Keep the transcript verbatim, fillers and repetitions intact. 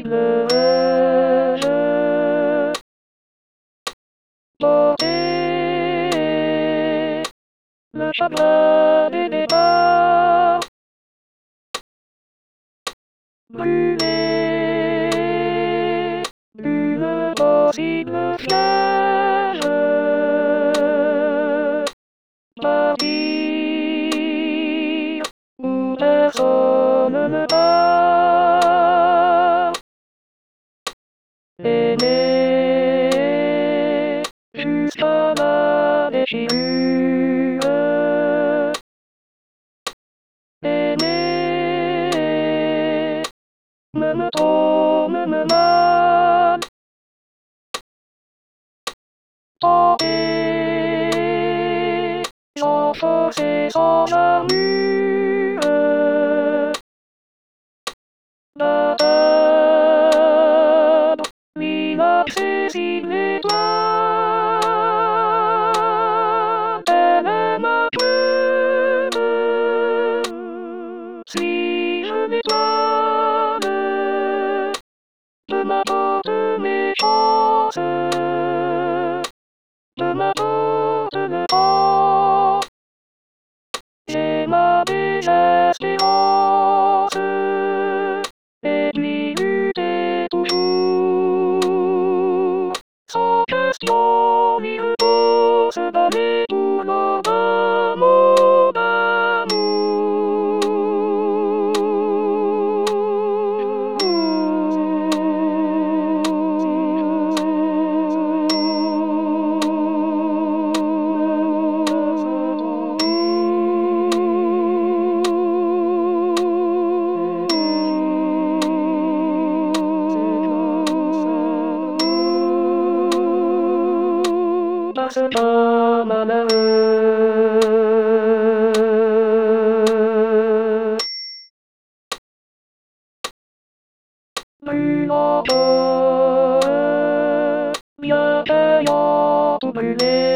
Le jeu porter le chagrin des départs, brûler une possible flèche, partir où personne ne part, aimer jusqu'à la déchirure, aimer même trop, même mal, tenter sans force et sans armure, d'atteindre l'inaccessible étoile. Elle est ma preuve, si je m'étoile, de m'apporte mes chances, de m'apporte le temps. J'ai ma désespérance, et puis lutter toujours, sans question ni repos, se donner pour nos amours parce pas malheureux. Brûlant, bien payant, tout brûler.